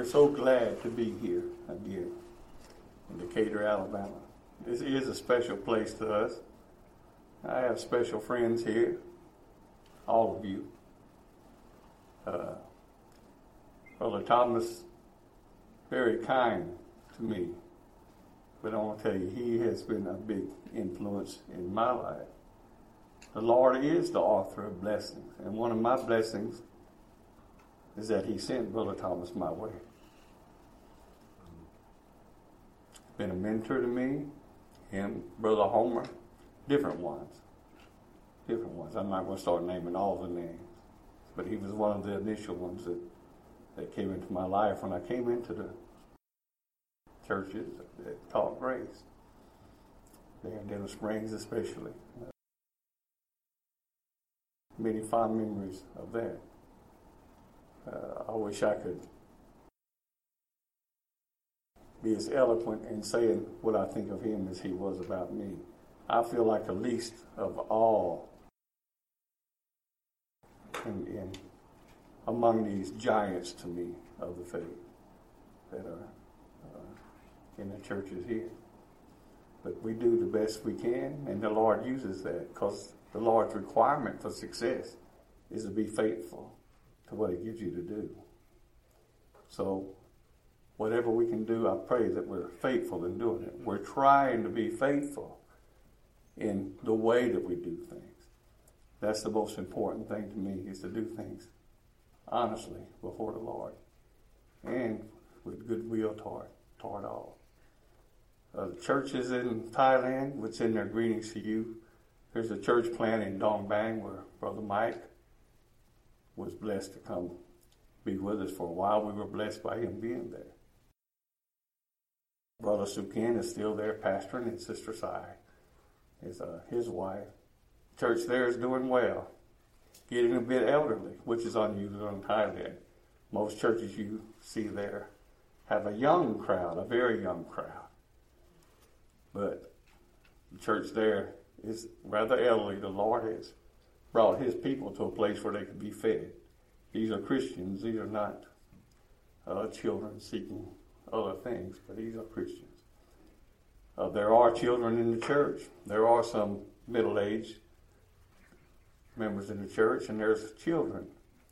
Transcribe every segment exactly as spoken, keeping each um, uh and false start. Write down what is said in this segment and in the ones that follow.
We're so glad to be here again in Decatur, Alabama. This is a special place to us. I have special friends here, all of you. Uh, Brother Thomas, very kind to me, but I want to tell you, he has been a big influence in my life. The Lord is the author of blessings, and one of my blessings is that he sent Brother Thomas my way. Been a mentor to me, him, Brother Homer, different ones. Different ones. I'm not going to start naming all the names, but he was one of the initial ones that, that came into my life when I came into the churches that taught grace. There in Denham Springs especially. Many fond memories of that. Uh, I wish I could be as eloquent in saying what I think of him as he was about me. I feel like the least of all in, in among these giants to me of the faith that are uh, in the churches here. But we do the best we can, and the Lord uses that, because the Lord's requirement for success is to be faithful to what he gives you to do. So whatever we can do, I pray that we're faithful in doing it. We're trying to be faithful in the way that we do things. That's the most important thing to me, is to do things honestly before the Lord and with goodwill toward, toward all. Uh, the churches in Thailand would send their greetings to you. There's a church plant in Dong Bang where Brother Mike was blessed to come be with us for a while. We were blessed by him being there. Brother Sukin is still there pastoring, and Sister Sai is uh, his wife. Church there is doing well, getting a bit elderly, which is unusual in Thailand. Most churches you see there have a young crowd, a very young crowd. But the church there is rather elderly. The Lord has brought his people to a place where they can be fed. These are Christians. These are not uh, children seeking other things, but these are Christians. Uh, there are children in the church. There are some middle-aged members in the church, and there's children.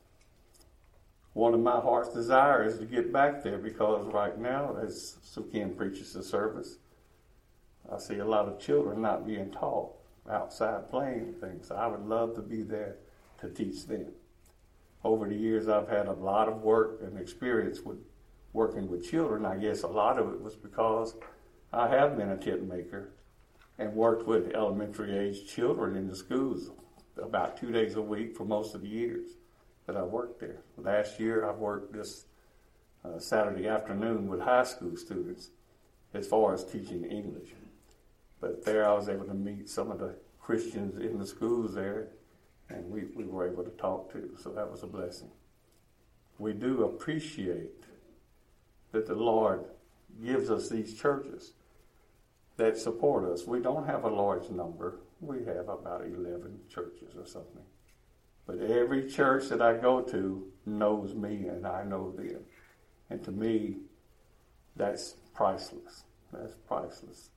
One of my heart's desire is to get back there, because right now, as Sukin preaches the service, I see a lot of children not being taught outside playing things. I would love to be there to teach them. Over the years, I've had a lot of work and experience with working with children. I guess a lot of it was because I have been a tent maker and worked with elementary age children in the schools about two days a week for most of the years that I worked there. Last year, I worked this uh, Saturday afternoon with high school students as far as teaching English. But there I was able to meet some of the Christians in the schools there, and we, we were able to talk to, so that was a blessing. We do appreciate that the Lord gives us these churches that support us. We don't have a large number. We have about eleven churches or something. But every church that I go to knows me, and I know them. And to me, that's priceless. That's priceless.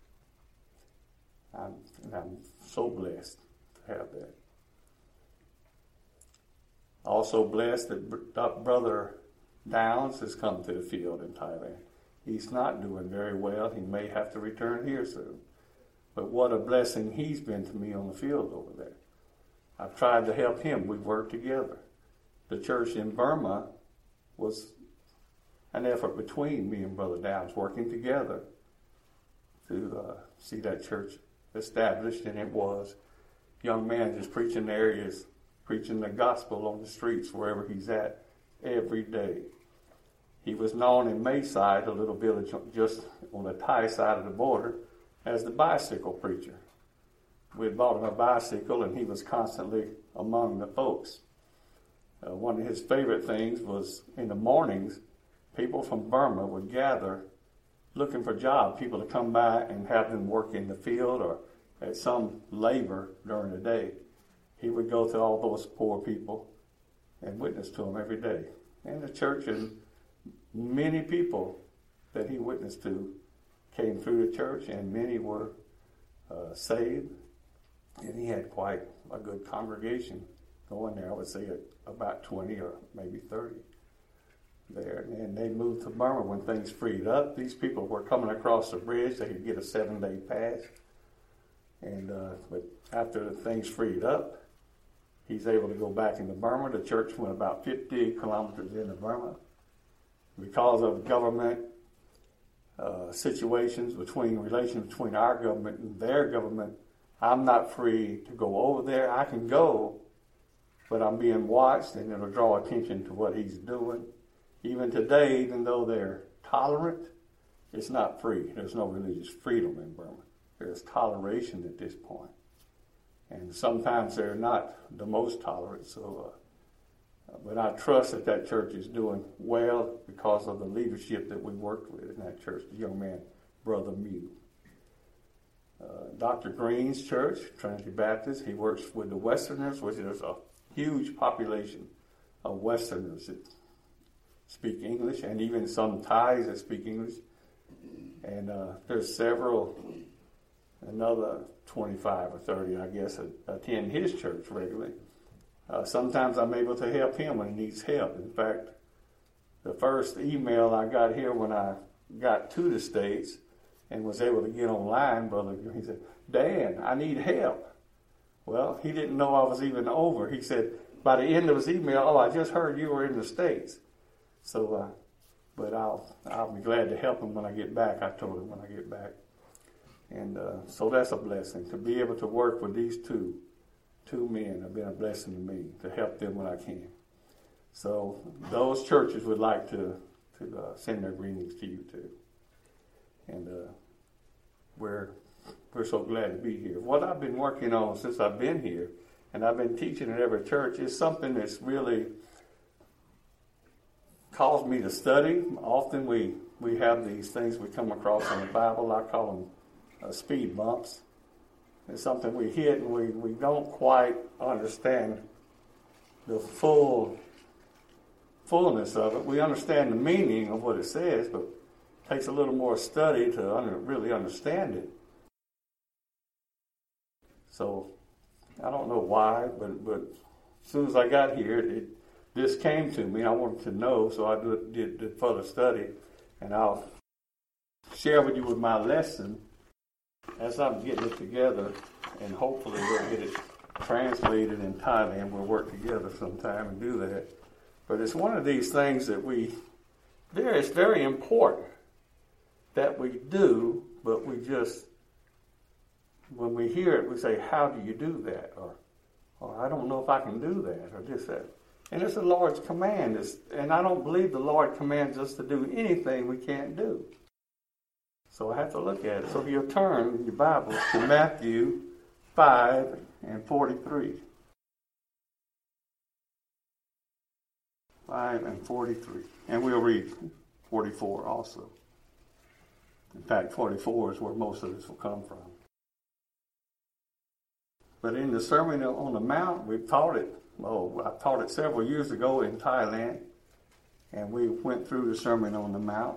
I'm, and I'm so blessed to have that. Also blessed that Brother Downs has come to the field in Thailand. He's not doing very well. He may have to return here soon. But what a blessing he's been to me on the field over there. I've tried to help him. We've worked together. The church in Burma was an effort between me and Brother Downs, working together to uh, see that church established, and it was. Young man just preaching there, he is preaching the gospel on the streets wherever he's at every day. He was known in Mayside, a little village just on the Thai side of the border, as the bicycle preacher. We had bought him a bicycle, and he was constantly among the folks. Uh, one of his favorite things was in the mornings, people from Burma would gather looking for jobs, people to come by and have them work in the field or at some labor during the day. He would go to all those poor people and witness to them every day. And the church in many people that he witnessed to came through the church, and many were uh, saved. And he had quite a good congregation going there. I would say about twenty or maybe thirty there. And they moved to Burma when things freed up. These people were coming across the bridge. They could get a seven-day pass. And uh, but after things freed up, he's able to go back into Burma. The church went about fifty kilometers into Burma. Because of government uh, situations between relations between our government and their government, I'm not free to go over there. I can go, but I'm being watched, and it'll draw attention to what he's doing. Even today, even though they're tolerant, it's not free. There's no religious freedom in Burma. There's toleration at this point. And sometimes they're not the most tolerant. So, uh, but I trust that that church is doing well because of the leadership that we worked with in that church, the young man, Brother Mew. Uh, Doctor Green's church, Trinity Baptist, he works with the Westerners, which is a huge population of Westerners that speak English, and even some Thais that speak English. And uh, there's several, another twenty-five or thirty, I guess, attend his church regularly. Uh, sometimes I'm able to help him when he needs help. In fact, the first email I got here when I got to the States and was able to get online, Brother, he said, Dan, I need help. Well, he didn't know I was even over. He said, by the end of his email, oh, I just heard you were in the States. So, uh, but I'll I'll be glad to help him when I get back. I told him when I get back. And uh, so that's a blessing. To be able to work with these two, two men have been a blessing to me, to help them when I can. So those churches would like to, to uh, send their greetings to you too. And uh, we're, we're so glad to be here. What I've been working on since I've been here, and I've been teaching at every church, is something that's really caused me to study. Often we, we have these things we come across in the Bible. I call them uh, speed bumps. It's something we hit and we, we don't quite understand the full fullness of it. We understand the meaning of what it says, but it takes a little more study to under, really understand it. So I don't know why, but, but as soon as I got here, it, this came to me. I wanted to know, so I did, did, did further study, and I'll share with you with my lesson as I'm getting it together, and hopefully we'll get it translated in Thailand. We'll work together sometime and do that. But it's one of these things that we, there it's very important that we do, but we just, when we hear it, we say, how do you do that? Or, or I don't know if I can do that, or just that. And it's the Lord's command. It's, and I don't believe the Lord commands us to do anything we can't do. So I have to look at it. So if you'll turn in your Bibles to Matthew five and forty-three. five and forty-three. And we'll read forty-four also. In fact, forty-four is where most of this will come from. But in the Sermon on the Mount, we've taught it. Oh, I taught it several years ago in Thailand. And we went through the Sermon on the Mount.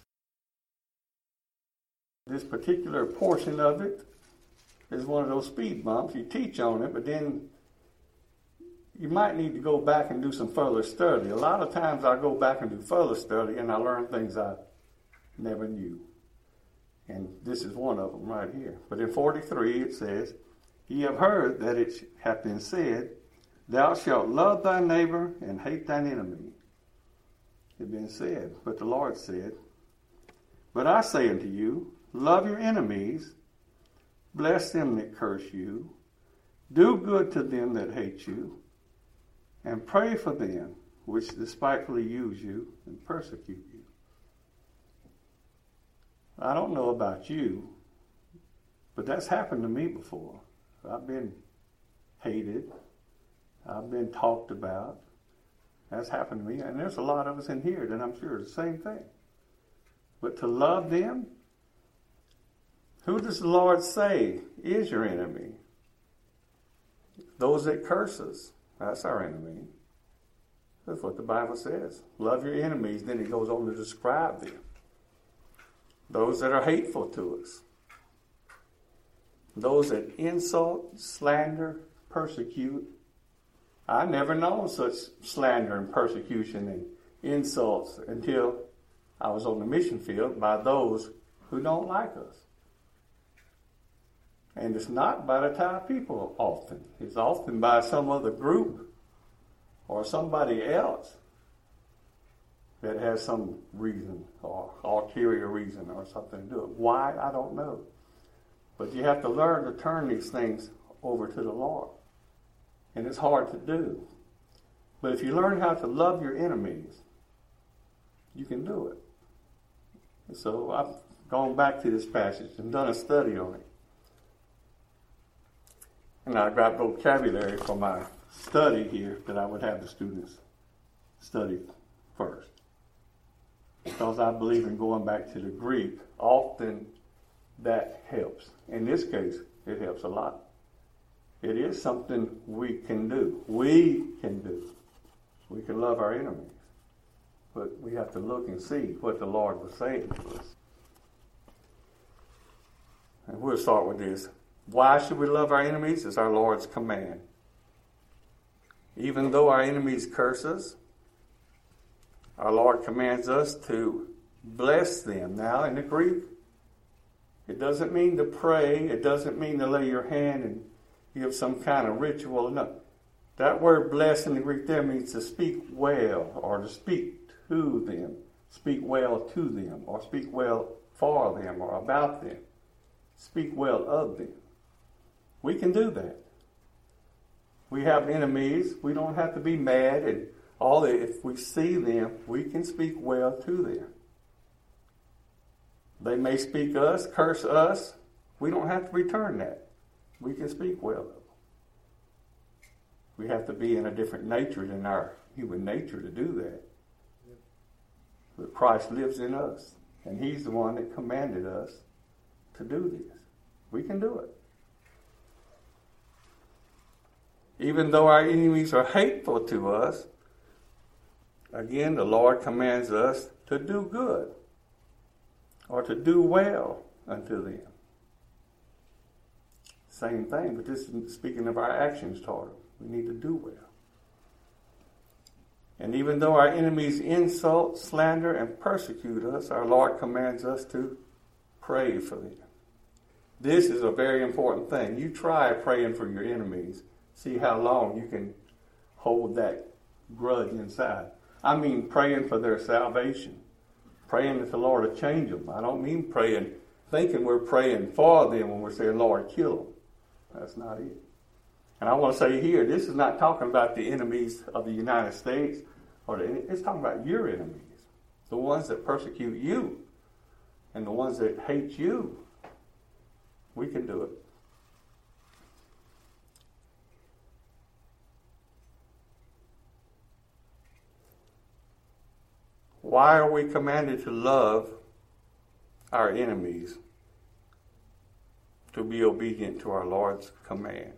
This particular portion of it is one of those speed bumps. You teach on it, but then you might need to go back and do some further study. A lot of times I go back and do further study, and I learn things I never knew. And this is one of them right here. But in forty-three it says, Ye have heard that it hath been said, Thou shalt love thy neighbor and hate thine enemy. It had been said. But the Lord said, But I say unto you, love your enemies, bless them that curse you, do good to them that hate you, and pray for them which despitefully use you and persecute you. I don't know about you, but that's happened to me before. I've been hated. I've been talked about. That's happened to me. And there's a lot of us in here that I'm sure is the same thing. But to love them, who does the Lord say is your enemy? Those that curse us, that's our enemy. That's what the Bible says. Love your enemies. Then it goes on to describe them. Those that are hateful to us. Those that insult, slander, persecute. I never known such slander and persecution and insults until I was on the mission field by those who don't like us. And it's not by the Thai people often. It's often by some other group or somebody else that has some reason or ulterior reason or something to do it. Why? I don't know. But you have to learn to turn these things over to the Lord. And it's hard to do. But if you learn how to love your enemies, you can do it. So I've gone back to this passage and done a study on it. And I got vocabulary for my study here that I would have the students study first. Because I believe in going back to the Greek, often that helps. In this case, it helps a lot. It is something we can do. We can do. We can love our enemies. But we have to look and see what the Lord was saying to us. And we'll start with this. Why should we love our enemies? It's our Lord's command. Even though our enemies curse us, our Lord commands us to bless them. Now, in the Greek, it doesn't mean to pray. It doesn't mean to lay your hand and give some kind of ritual. No. That word bless in the Greek there means to speak well or to speak to them. Speak well to them or speak well for them or about them. Speak well of them. We can do that. We have enemies. We don't have to be mad and all that. If we see them, we can speak well to them. They may speak us, curse us. We don't have to return that. We can speak well of them. We have to be in a different nature than our human nature to do that. But Christ lives in us, and He's the one that commanded us to do this. We can do it. Even though our enemies are hateful to us, again, the Lord commands us to do good or to do well unto them. Same thing, but this is speaking of our actions toward them. We need to do well. And even though our enemies insult, slander, and persecute us, our Lord commands us to pray for them. This is a very important thing. You try praying for your enemies. See how long you can hold that grudge inside. I mean praying for their salvation. Praying that the Lord will change them. I don't mean praying, thinking we're praying for them when we're saying, Lord, kill them. That's not it. And I want to say here, this is not talking about the enemies of the United States. or the, It's talking about your enemies. The ones that persecute you. And the ones that hate you. We can do it. Why are we commanded to love our enemies? To be obedient to our Lord's command.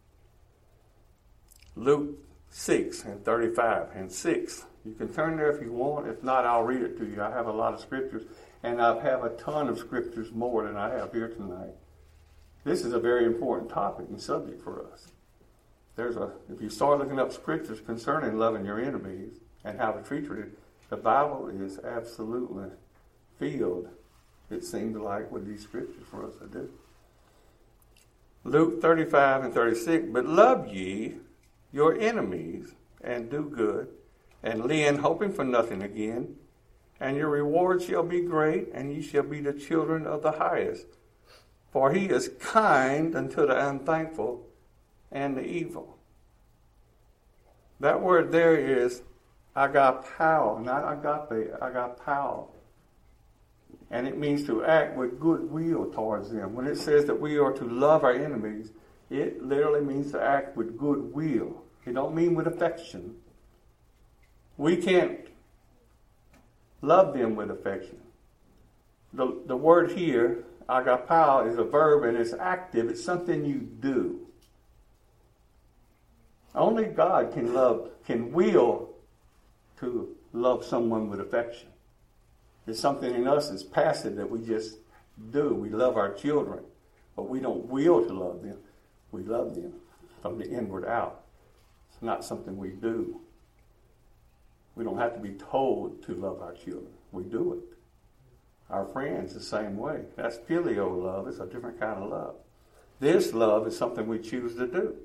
Luke six and thirty-five and six. You can turn there if you want. If not, I'll read it to you. I have a lot of scriptures, and I have a ton of scriptures more than I have here tonight. This is a very important topic and subject for us. There's a if you start looking up scriptures concerning loving your enemies and how to treat them, the Bible is absolutely filled, it seems like, with these scriptures for us to do. Luke thirty-five and thirty-six, but love ye your enemies, and do good, and lend, hoping for nothing again, and your reward shall be great, and ye shall be the children of the highest. For he is kind unto the unthankful and the evil. That word there is agapao, not agape, agapao. And it means to act with goodwill towards them. When it says that we are to love our enemies, it literally means to act with goodwill. It don't mean with affection. We can't love them with affection. The, the word here, agapao, is a verb and it's active. It's something you do. Only God can love, can will to love someone with affection. It's something in us that's passive that we just do. We love our children, but we don't will to love them. We love them from the inward out. It's not something we do. We don't have to be told to love our children. We do it. Our friends the same way. That's filial love. It's a different kind of love. This love is something we choose to do.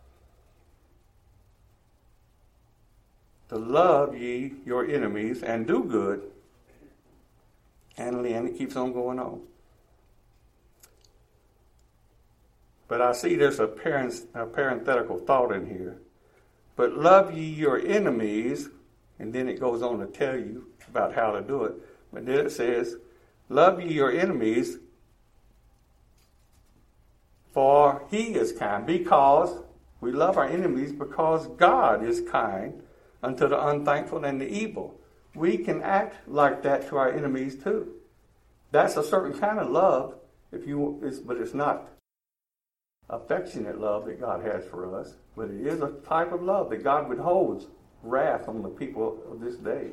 To love ye your enemies and do good. And then it keeps on going on. But I see there's a, parent, a parenthetical thought in here. But love ye your enemies, and then it goes on to tell you about how to do it. But then it says, love ye your enemies, for he is kind. Because we love our enemies because God is kind unto the unthankful and the evil. We can act like that to our enemies too. That's a certain kind of love, if you, it's, but it's not affectionate love that God has for us. But it is a type of love that God withholds wrath on the people of this day.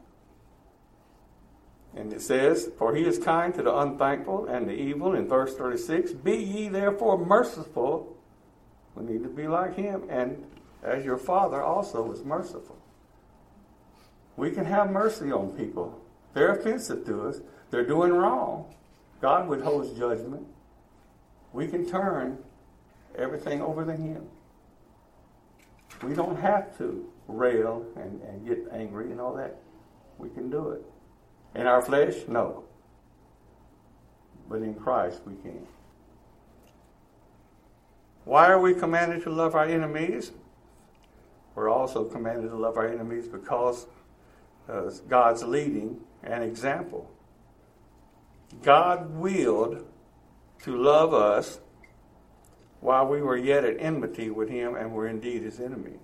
And it says, for he is kind to the unthankful and the evil in verse thirty-six. Be ye therefore merciful. We need to be like him, and as your Father also is merciful. We can have mercy on people. They're offensive to us. They're doing wrong. God withholds judgment. We can turn everything over to him. We don't have to rail and, and get angry and all that. We can do it. In our flesh, no. But in Christ, we can. Why are we commanded to love our enemies? We're also commanded to love our enemies because uh, God's leading and example. God willed to love us while we were yet at enmity with him and were indeed his enemies.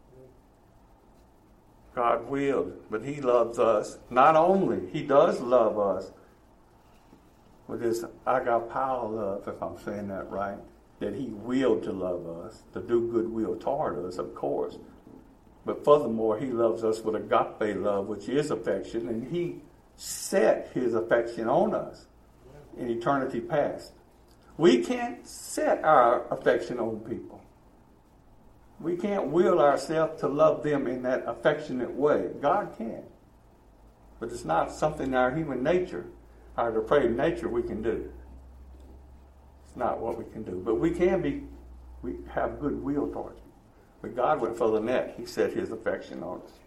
God willed, but he loves us. Not only, he does love us with his agapao love, if I'm saying that right, that he willed to love us, to do goodwill toward us, of course. But furthermore, he loves us with agape love, which is affection, and he set his affection on us in eternity past. We can't set our affection on people. We can't will ourselves to love them in that affectionate way. God can. But it's not something in our human nature, our depraved nature, we can do. It's not what we can do. But we can be, we have good will towards you. But God went further than that. He set his affection on us.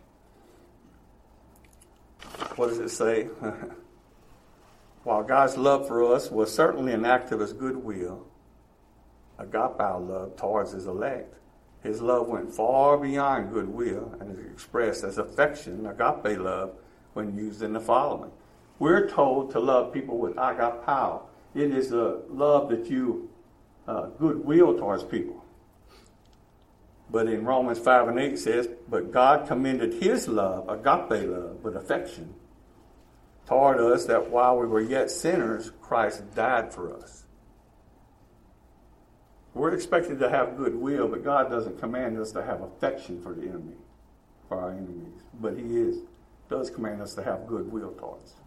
What does it say? While God's love for us was certainly an act of his goodwill, agapao love towards his elect, his love went far beyond goodwill and is expressed as affection, agape love, when used in the following. We're told to love people with agapao. It is a love that you uh, goodwill towards people. But in Romans five and eight it says, but God commended his love, agape love, with affection, toward us that while we were yet sinners, Christ died for us. We're expected to have goodwill, but God doesn't command us to have affection for the enemy, for our enemies. But he is, does command us to have goodwill towards them.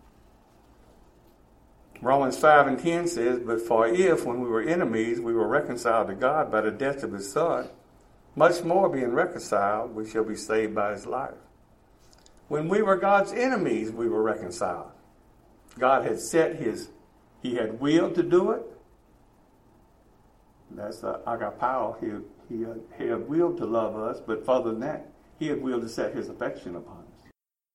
Romans five and ten says, but for if, when we were enemies, we were reconciled to God by the death of his Son, much more being reconciled, we shall be saved by his life. When we were God's enemies, we were reconciled. God had set his, he had willed to do it. That's the agapao. He, he, had, he had willed to love us, but further than that, he had willed to set his affection upon us.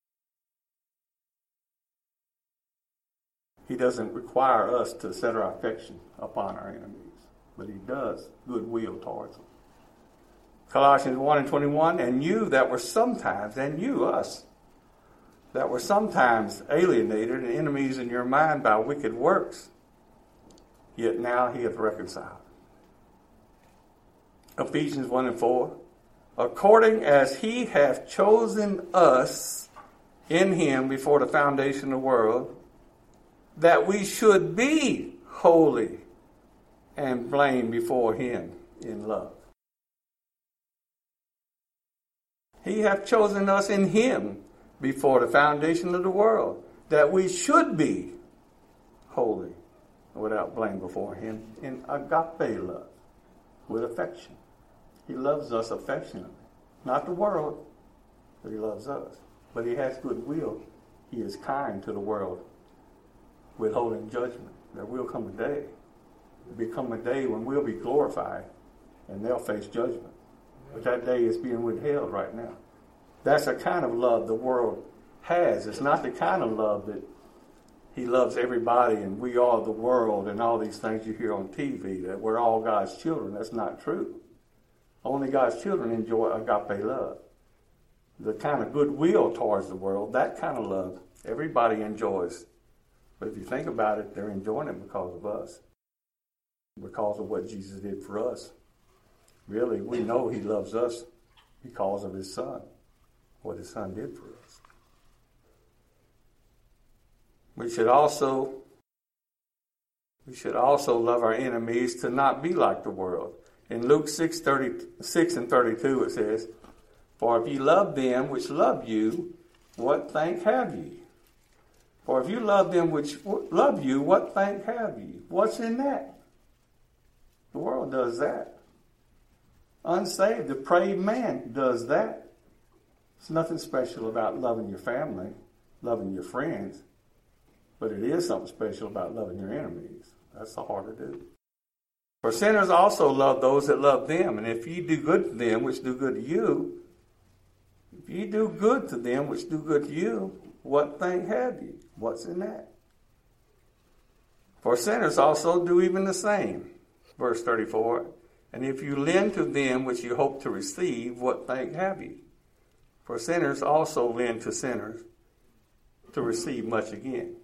He doesn't require us to set our affection upon our enemies, but he does goodwill towards them. Colossians one and twenty-one, and you that were sometimes, and you, us, that were sometimes alienated and enemies in your mind by wicked works, yet now he hath reconciled. Ephesians one and four, according as he hath chosen us in him before the foundation of the world, that we should be holy and blameless before him in love. He hath chosen us in him before the foundation of the world, that we should be holy, without blame before him, in agape love, with affection. He loves us affectionately. Not the world, but he loves us. But he has goodwill. He is kind to the world, withholding judgment. There will come a day. There will come a day when we'll be glorified, and they'll face judgment. But that day is being withheld right now. That's the kind of love the world has. It's not the kind of love that he loves everybody and we are the world and all these things you hear on T V, that we're all God's children. That's not true. Only God's children enjoy agape love. The kind of goodwill towards the world, that kind of love, everybody enjoys. But if you think about it, they're enjoying it because of us. Because of what Jesus did for us. Really, we know he loves us because of his son. What his son did for us. We should also, we should also love our enemies to not be like the world. In Luke six, thirty-six and thirty-two it says, "For if ye love them which love you, what thank have ye? For if you love them which love you, what thank have ye?" What's in that? The world does that. Unsaved, depraved man does that. There's nothing special about loving your family, loving your friends, but it is something special about loving your enemies. That's so hard to do. For sinners also love those that love them, and if ye do good to them which do good to you, if ye do good to them which do good to you, what thank have ye? What's in that? For sinners also do even the same. Verse thirty-four, "And if you lend to them which you hope to receive, what thank have ye? For sinners also lend to sinners to receive much again."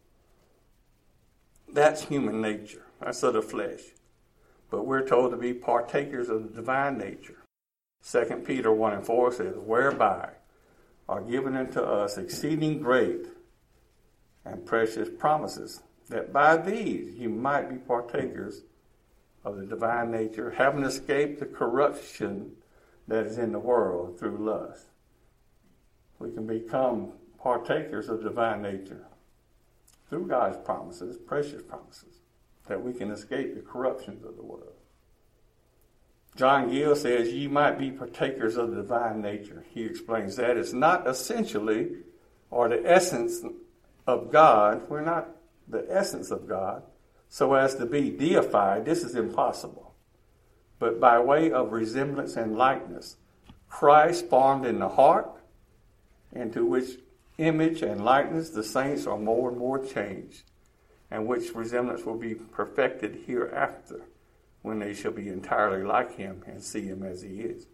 That's human nature. That's of the flesh. But we're told to be partakers of the divine nature. Second Peter one and four says, "Whereby are given unto us exceeding great and precious promises, that by these you might be partakers of the divine nature, having escaped the corruption that is in the world through lust." We can become partakers of divine nature through God's promises, precious promises, that we can escape the corruptions of the world. John Gill says, "Ye might be partakers of the divine nature." He explains that it's not essentially or the essence of God. We're not the essence of God so as to be deified. This is impossible. But by way of resemblance and likeness, Christ formed in the heart, into which image and likeness the saints are more and more changed, and which resemblance will be perfected hereafter, when they shall be entirely like him and see him as he is.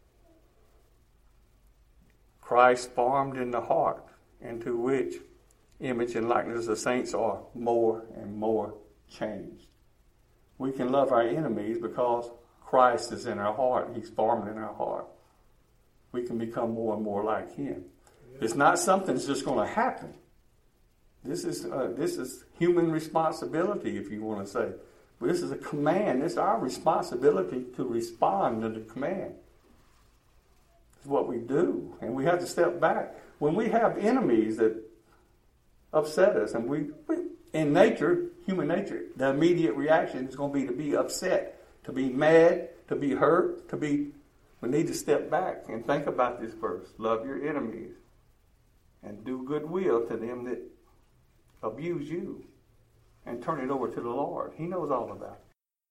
Christ formed in the heart, into which image and likeness the saints are more and more changed. We can love our enemies because Christ is in our heart. He's formed in our heart. We can become more and more like him. It's not something that's just going to happen. This is uh, this is human responsibility, if you want to say. But this is a command. It's our responsibility to respond to the command. It's what we do. And we have to step back. When we have enemies that upset us, and we, we in nature, human nature, the immediate reaction is going to be to be upset, to be mad, to be hurt, to be... We need to step back and think about this verse. Love your enemies and do goodwill to them that abuse you, and turn it over to the Lord. He knows all about it.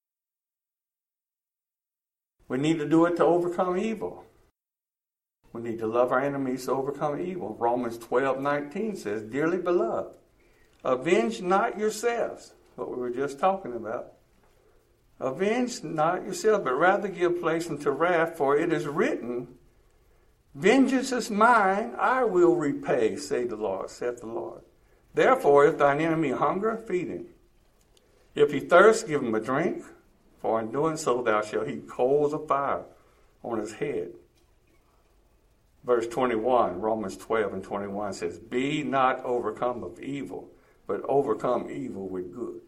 We need to do it to overcome evil. We need to love our enemies to overcome evil. Romans twelve nineteen says, "Dearly beloved, avenge not yourselves," what we were just talking about. "Avenge not yourselves, but rather give place unto wrath, for it is written, Vengeance is mine, I will repay, say the Lord, saith the Lord. Therefore, if thine enemy hunger, feed him. If he thirst, give him a drink, for in doing so thou shalt heap coals of fire on his head." Verse twenty-one, Romans twelve and twenty-one says, "Be not overcome of evil, but overcome evil with good."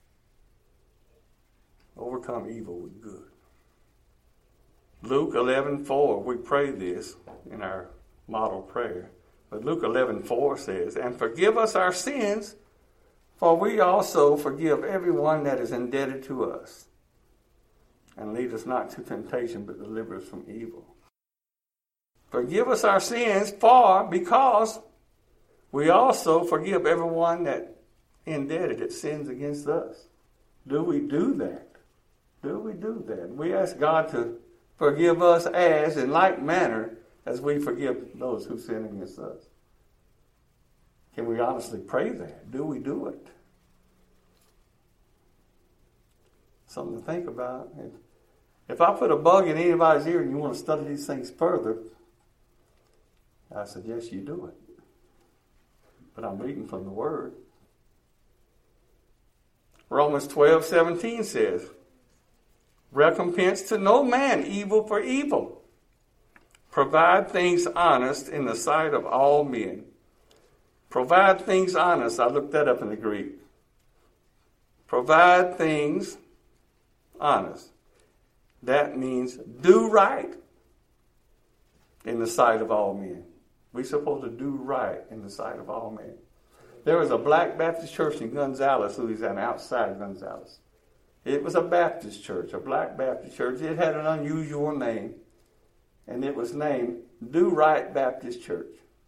Overcome evil with good. Luke eleven four, we pray this in our model prayer. But Luke eleven four says, and forgive us our sins, for we also forgive everyone that is indebted to us. And lead us not to temptation, but deliver us from evil. Forgive us our sins, for because we also forgive everyone that indebted that sins against us. Do we do that? Do we do that? We ask God to forgive us as, in like manner, as we forgive those who sin against us. Can we honestly pray that? Do we do it? Something to think about. If I put a bug in anybody's ear and you want to study these things further, I suggest you do it. But I'm reading from the Word. Romans twelve seventeen says, recompense to no man evil for evil. Provide things honest in the sight of all men. Provide things honest. I looked that up in the Greek. Provide things honest. That means do right in the sight of all men. We're supposed to do right in the sight of all men. There was a black Baptist church in Gonzales, Louisiana, outside of Gonzales. It was a Baptist church, a black Baptist church. It had an unusual name, and it was named Do Right Baptist Church.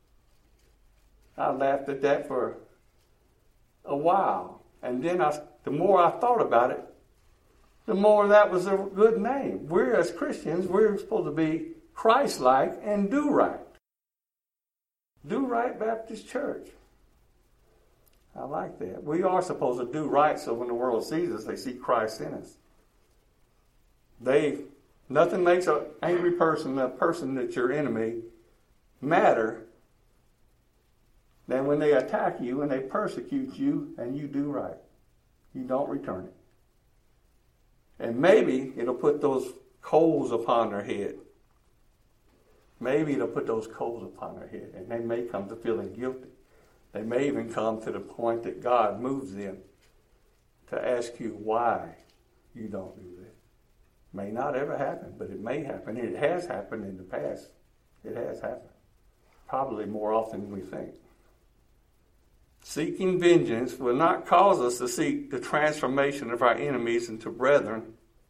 I laughed at that for a while, and then I, the more I thought about it, the more that was a good name. We're, as Christians, we're supposed to be Christ-like and do right. Do Right Baptist Church. I like that. We are supposed to do right so when the world sees us, they see Christ in us. They, nothing makes an angry person, a person that's your enemy, matter than when they attack you and they persecute you and you do right. You don't return it. And maybe it'll put those coals upon their head. Maybe it'll put those coals upon their head, and they may come to feeling guilty. They may even come to the point that God moves them to ask you why you don't do that. May not ever happen, but it may happen. It has happened in the past. It has happened. Probably more often than we think. Seeking vengeance will not cause us to seek the transformation of our enemies into brethren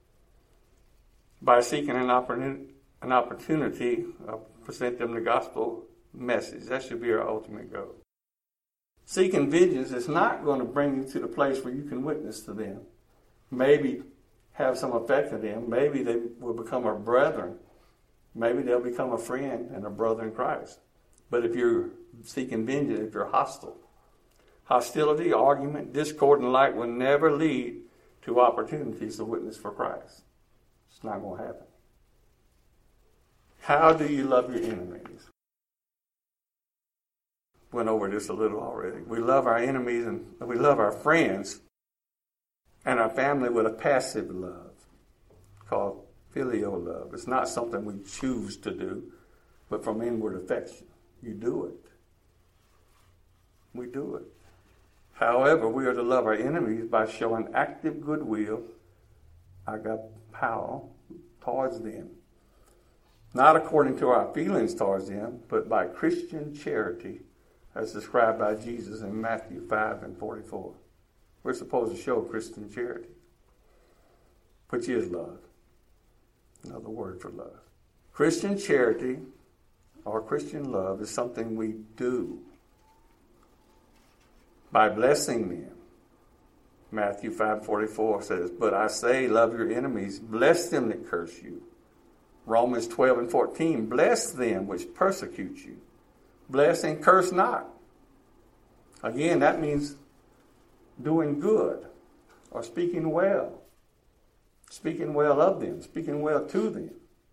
by seeking an opportunity, an opportunity to present them the gospel message. That should be our ultimate goal. Seeking vengeance is not going to bring you to the place where you can witness to them. Maybe have some effect on them. Maybe they will become our brethren. Maybe they'll become a friend and a brother in Christ. But if you're seeking vengeance, if you're hostile, hostility, argument, discord, and light will never lead to opportunities to witness for Christ. It's not going to happen. How do you love your enemies? Went over this a little already. We love our enemies and we love our friends and our family with a passive love called filial love. It's not something we choose to do, but from inward affection. You do it. We do it. However, we are to love our enemies by showing active goodwill, agapao, towards them. Not according to our feelings towards them, but by Christian charity, as described by Jesus in Matthew five and forty-four. We're supposed to show Christian charity, which is love. Another word for love. Christian charity or Christian love is something we do by blessing them. Matthew five forty-four says, but I say, love your enemies, bless them that curse you. Romans twelve and fourteen, bless them which persecute you. Bless and curse not. Again, that means doing good or speaking well. Speaking well of them, speaking well to them.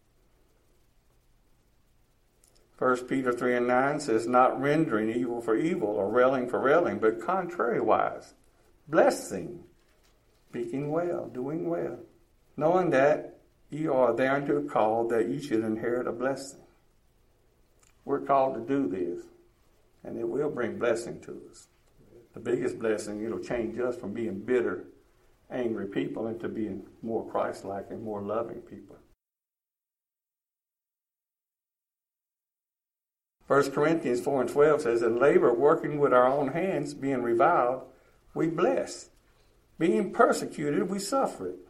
First Peter three and nine says, not rendering evil for evil or railing for railing, but contrariwise, blessing, speaking well, doing well, knowing that ye are thereunto called that ye should inherit a blessing. We're called to do this, and it will bring blessing to us. The biggest blessing, it'll change us from being bitter, angry people into being more Christ-like and more loving people. First Corinthians four and twelve says, "In labor, working with our own hands, being reviled, we bless. Being persecuted, we suffer it."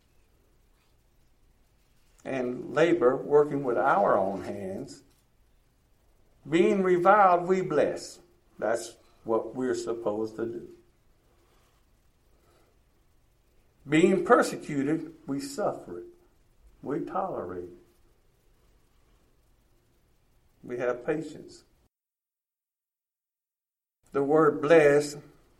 And labor, working with our own hands, being reviled, we bless. That's what we're supposed to do. Being persecuted, we suffer it. We tolerate it. We have patience. The word bless,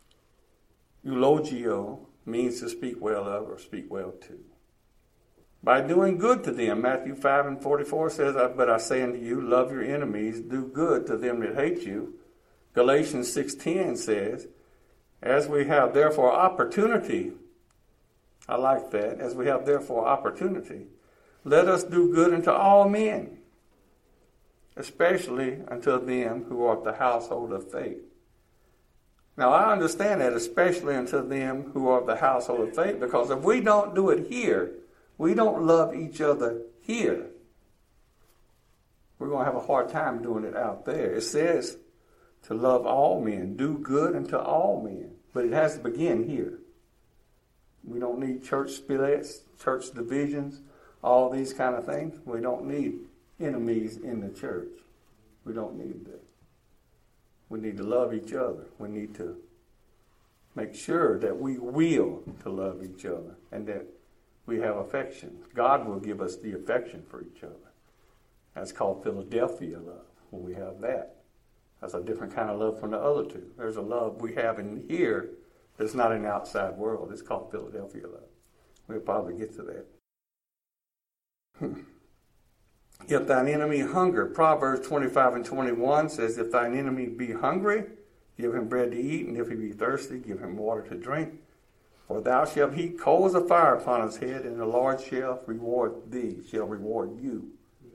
eulogio, means to speak well of or speak well to. By doing good to them, Matthew five and forty-four says, "But I say unto you, love your enemies, do good to them that hate you." Galatians six ten says, "As we have therefore opportunity," I like that, "as we have therefore opportunity, let us do good unto all men, especially unto them who are of the household of faith." Now I understand that, especially unto them who are of the household of faith, because if we don't do it here, we don't love each other here, we're going to have a hard time doing it out there. It says to love all men, do good unto all men, but it has to begin here. We don't need church splits, church divisions, all these kind of things. We don't need enemies in the church. We don't need that. We need to love each other. We need to make sure that we will to love each other and that we have affection. God will give us the affection for each other. That's called Philadelphia love. When we have that, that's a different kind of love from the other two. There's a love we have in here that's not in the outside world. It's called Philadelphia love. We'll probably get to that. If thine enemy hunger, Proverbs twenty-five and twenty-one says, "If thine enemy be hungry, give him bread to eat, and if he be thirsty, give him water to drink. For thou shalt heap coals of fire upon his head, and the Lord shall reward thee, shall reward you."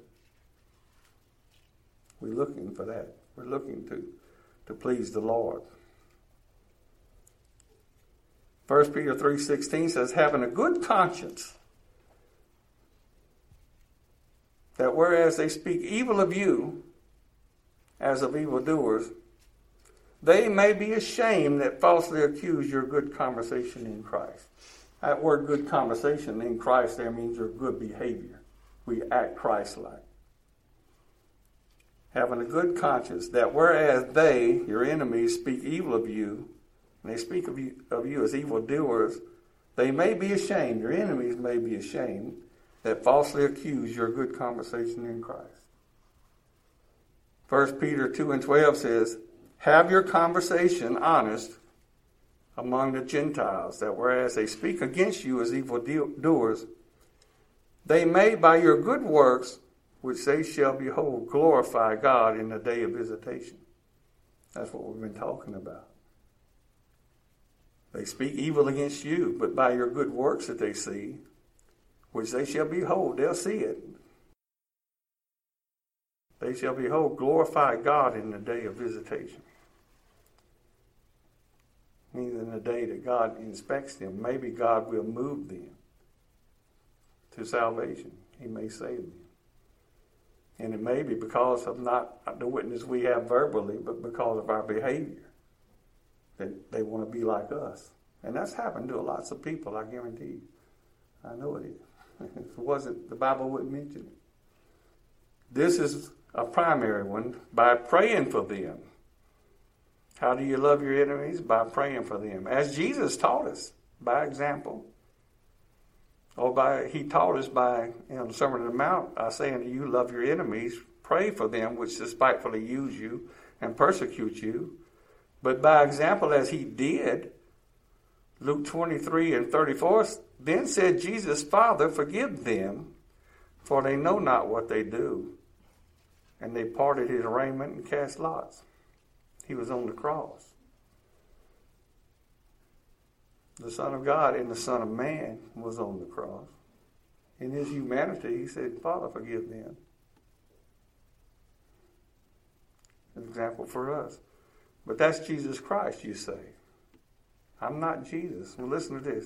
We're looking for that. We're looking to, to please the Lord. First Peter three sixteen says, "Having a good conscience, that whereas they speak evil of you, as of evildoers, they may be ashamed that falsely accuse your good conversation in Christ." That word good conversation in Christ there means your good behavior. We act Christ-like. Having a good conscience, that whereas they, your enemies, speak evil of you, and they speak of you, of you as evildoers, they may be ashamed, your enemies may be ashamed, that falsely accuse your good conversation in Christ. First Peter two and twelve says, "Have your conversation honest among the Gentiles, that whereas they speak against you as evildoers, they may by your good works, which they shall behold, glorify God in the day of visitation." That's what we've been talking about. They speak evil against you, but by your good works that they see, which they shall behold, they'll see it. They shall behold, glorify God in the day of visitation. Means in the day that God inspects them, maybe God will move them to salvation. He may save them. And it may be because of not the witness we have verbally, but because of our behavior. That they want to be like us. And that's happened to lots of people, I guarantee you. I know it is. If it wasn't, the Bible wouldn't mention it. This is a primary one, by praying for them. How do you love your enemies? By praying for them. As Jesus taught us, by example. Or by, he taught us by, you know, the Sermon on the Mount, I say unto you, love your enemies, pray for them which despitefully use you and persecute you. But by example, as he did, Luke twenty-three and thirty-four, then said Jesus, "Father, forgive them, for they know not what they do." And they parted his raiment and cast lots. He was on the cross. The Son of God and the Son of Man was on the cross. In his humanity, he said, "Father, forgive them." An example for us. But that's Jesus Christ, you say. I'm not Jesus. Well, listen to this.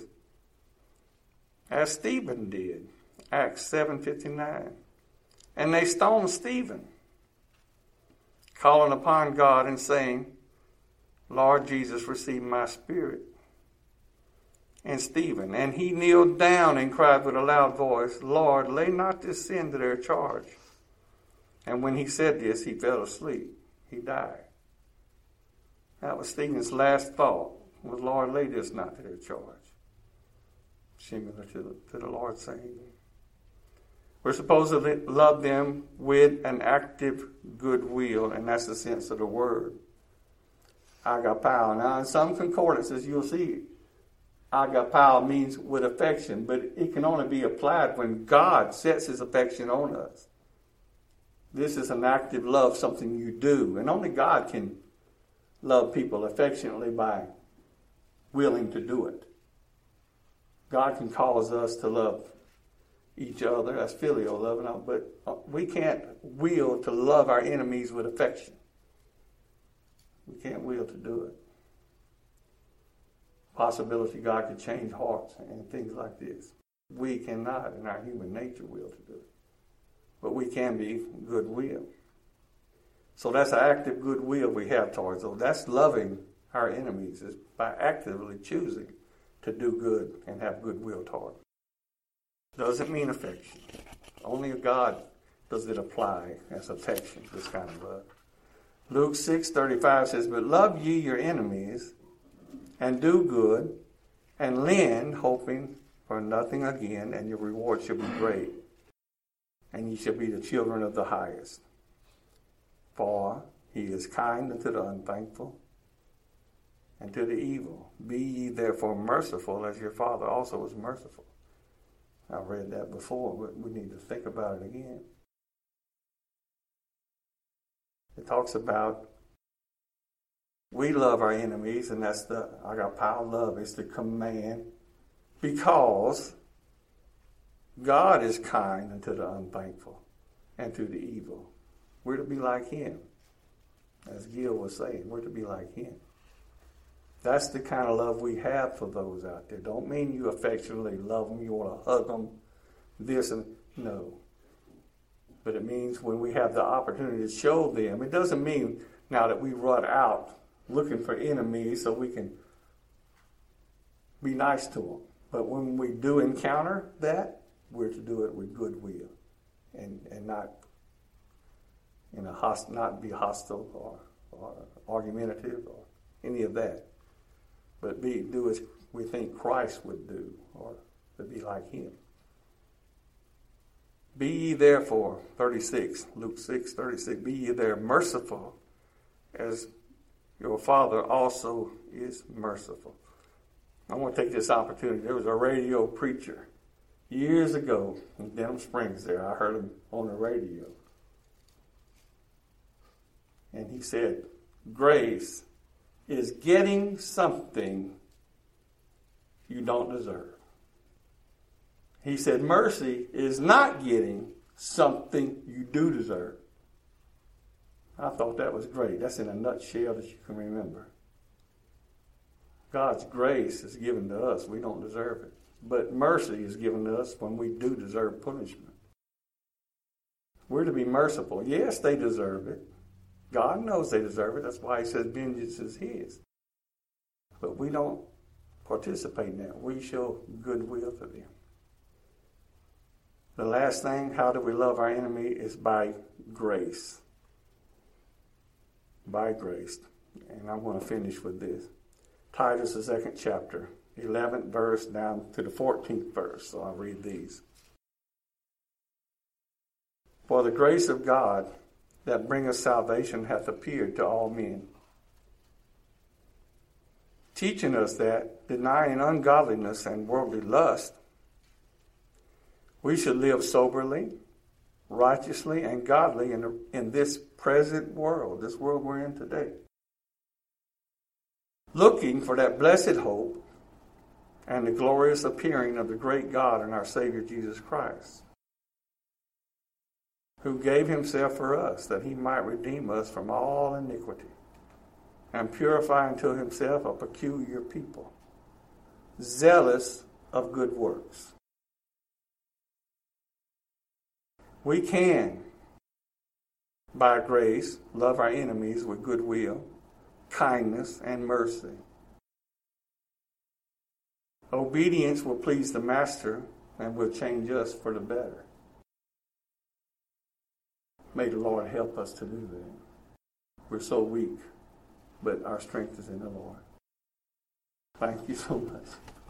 As Stephen did, Acts seven fifty-nine. And they stoned Stephen. calling upon God and saying, Lord Jesus, receive my spirit. And Stephen, and he kneeled down and cried with a loud voice, Lord, lay not this sin to their charge. And when he said this, he fell asleep. He died. That was Stephen's last thought, was, Lord, lay this not to their charge. Similar to the, to the Lord saying, we're supposed to love them with an active goodwill, and that's the sense of the word. Agapao. Now, in some concordances, you'll see agapao means with affection, but it can only be applied when God sets his affection on us. This is an active love, something you do, and only God can love people affectionately by willing to do it. God can cause us to love each other, that's filial love, but we can't will to love our enemies with affection. We can't will to do it. Possibility God could change hearts and things like this. We cannot, in our human nature, will to do it. But we can be goodwill. So that's an active goodwill we have towards them. That's loving our enemies, is by actively choosing to do good and have goodwill toward them. Doesn't mean affection. Only God does it apply as affection, this kind of love. Luke six thirty-five says, but love ye your enemies, and do good, and lend, hoping for nothing again, and your reward shall be great, and ye shall be the children of the highest. For he is kind unto the unthankful, and to the evil. Be ye therefore merciful, as your Father also is merciful. I've read that before, but we need to think about it again. It talks about we love our enemies, and that's the agapao love, it's the command, because God is kind unto the unthankful and to the evil. We're to be like him. As Gil was saying, we're to be like him. That's the kind of love we have for those out there. Don't mean you affectionately love them, you want to hug them, this and no. But it means when we have the opportunity to show them, it doesn't mean now that we run out looking for enemies so we can be nice to them. But when we do encounter that, we're to do it with goodwill and, and not in a host, not be hostile or, or argumentative or any of that. But be do as we think Christ would do, or to be like him. Be ye therefore, thirty-six, Luke six, thirty-six, be ye there merciful, as your Father also is merciful. I want to take this opportunity. There was a radio preacher years ago in Denham Springs there. I heard him on the radio. And he said, grace is getting something you don't deserve. He said, mercy is not getting something you do deserve. I thought that was great. That's in a nutshell that you can remember. God's grace is given to us. We don't deserve it. But mercy is given to us when we do deserve punishment. We're to be merciful. Yes, they deserve it. God knows they deserve it. That's why he says vengeance is his. But we don't participate in that. We show goodwill to them. The last thing, how do we love our enemy, is by grace. By grace. And I want to finish with this. Titus, the second chapter, eleventh verse down to the fourteenth verse. So I'll read these. For the grace of God that bringeth salvation hath appeared to all men, teaching us that, denying ungodliness and worldly lust, we should live soberly, righteously, and godly in, the, in this present world, this world we're in today, looking for that blessed hope and the glorious appearing of the great God and our Savior Jesus Christ, who gave himself for us, that he might redeem us from all iniquity, and purify unto himself a peculiar people, zealous of good works. We can By grace, love our enemies with goodwill, kindness, and mercy. Obedience will please the Master and will change us for the better. May the Lord help us to do that. We're so weak, but our strength is in the Lord. Thank you so much.